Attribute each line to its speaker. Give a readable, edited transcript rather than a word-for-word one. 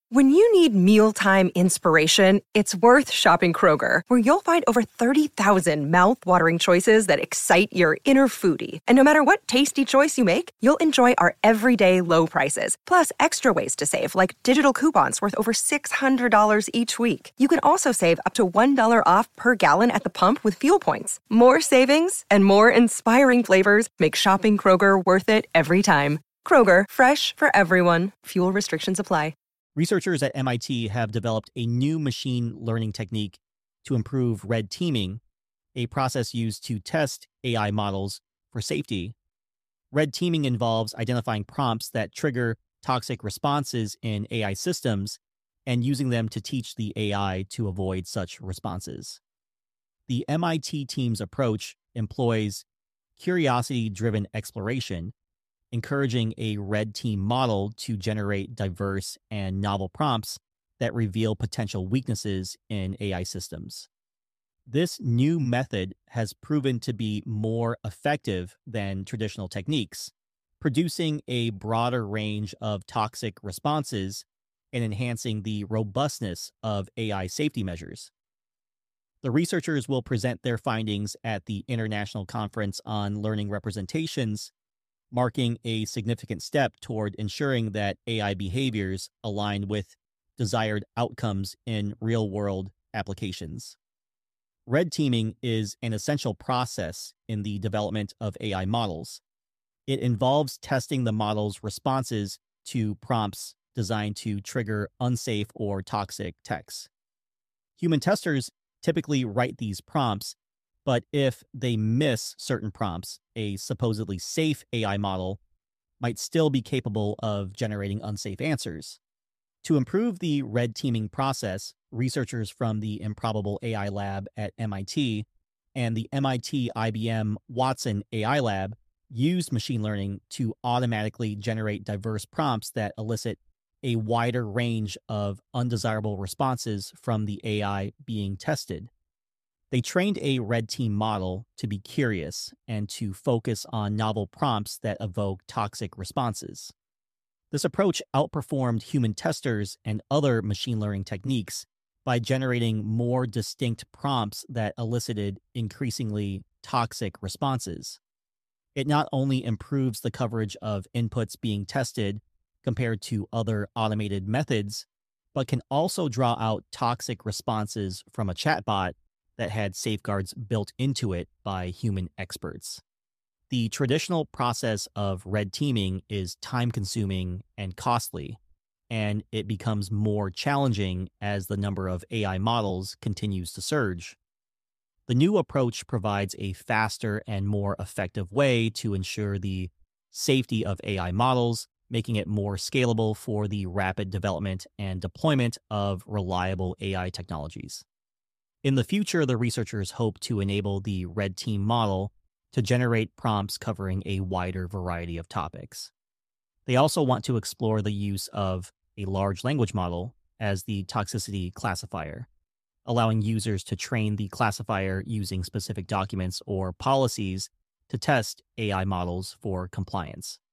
Speaker 1: When you need mealtime inspiration, it's worth shopping Kroger, where you'll find over 30,000 mouth-watering choices that excite your inner foodie. And no matter what tasty choice you make, you'll enjoy our everyday low prices, plus extra ways to save, like digital coupons worth over $600 each week. You can also save up to $1 off per gallon at the pump with fuel points. More savings and more inspiring flavors make shopping Kroger worth it every time. Kroger, fresh for everyone. Fuel restrictions apply.
Speaker 2: Researchers at MIT have developed a new machine learning technique to improve red teaming, a process used to test AI models for safety. Red teaming involves identifying prompts that trigger toxic responses in AI systems and using them to teach the AI to avoid such responses. The MIT team's approach employs curiosity-driven exploration, encouraging a red team model to generate diverse and novel prompts that reveal potential weaknesses in AI systems. This new method has proven to be more effective than traditional techniques, producing a broader range of toxic responses and enhancing the robustness of AI safety measures. The researchers will present their findings at the International Conference on Learning Representations, marking a significant step toward ensuring that AI behaviors align with desired outcomes in real-world applications. Red teaming is an essential process in the development of AI models. It involves testing the model's responses to prompts designed to trigger unsafe or toxic texts. Human testers typically write these prompts, but if they miss certain prompts, a supposedly safe AI model might still be capable of generating unsafe answers. To improve the red teaming process, researchers from the Improbable AI Lab at MIT and the MIT IBM Watson AI Lab used machine learning to automatically generate diverse prompts that elicit a wider range of undesirable responses from the AI being tested. They trained a red team model to be curious and to focus on novel prompts that evoke toxic responses. This approach outperformed human testers and other machine learning techniques by generating more distinct prompts that elicited increasingly toxic responses. It not only improves the coverage of inputs being tested compared to other automated methods, but can also draw out toxic responses from a chatbot that had safeguards built into it by human experts. The traditional process of red teaming is time-consuming and costly, and it becomes more challenging as the number of AI models continues to surge. The new approach provides a faster and more effective way to ensure the safety of AI models, making it more scalable for the rapid development and deployment of reliable AI technologies. In the future, the researchers hope to enable the red team model to generate prompts covering a wider variety of topics. They also want to explore the use of a large language model as the toxicity classifier, allowing users to train the classifier using specific documents or policies to test AI models for compliance.